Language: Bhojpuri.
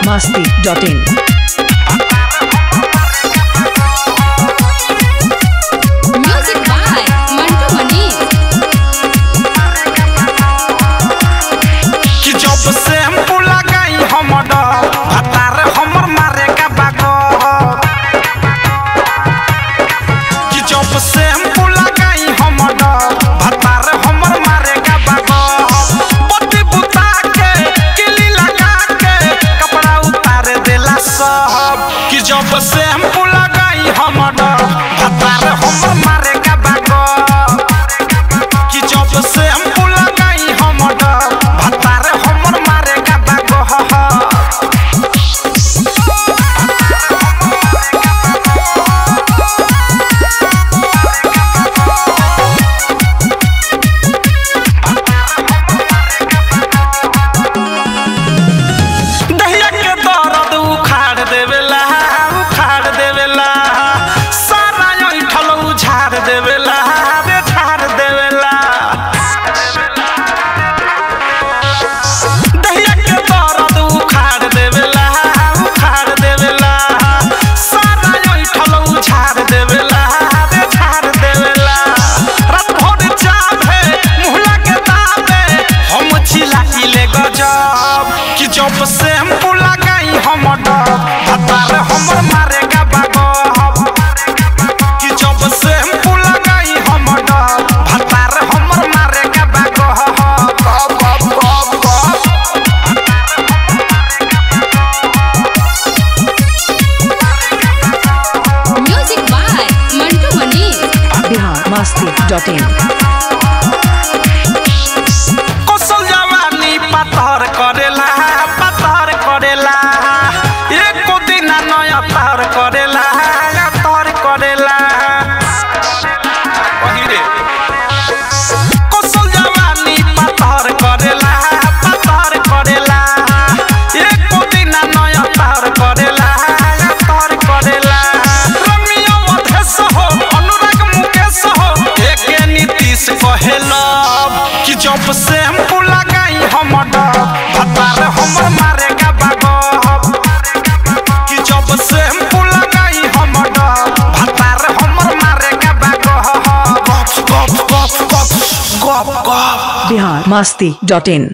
biharmasti.in Music by Mantu Manish. कि जब शैम्पू लगाई हमर भतार हमर मारे का बागो कि जब शैम्पू लगाई हमर भतार हमर मारे का बागो बत्ती बुता के किली लगा के कपड़ा उतार देला सब कि जब शैम्पू लगाई हमर भतार हमर मारे का बागो कि जब शैम्पू लगाई हमर भतार हमर मारे का बागो दहिया के दर्द उखाड़ देवेला सारा ऐठल उझाड़ देवेला रे झाड़ देवेला दहिया के दर्द उखाड़ देवेला सारा ऐठल उझाड़ देवेला रे झाड़ देवेला रात भर जाबे मुहला के दाबे हम चिल्लाइले गजब कि जब शैम्पू लगाई हमर भतार हमर मारे का बागो कि जब शैम्पू लगाई हमर भतार हमर मारे का बागो Music by Mantu Manish. biharmasti.in कौशल जवानी पातर करेला एको दिन नया तार करेला वही रे कौशल जवानी पातर करेला एको दिन नया तार करेला रमिया मधेश हो अनुराग मुकेश हो एके नीतीश कहेलब कि जब शैम्पू लगाई हमर भतार हमर मारे का बागो कि जब शैम्पू लगाई हमर भतार हमर मारे का बागो गप biharmasti.in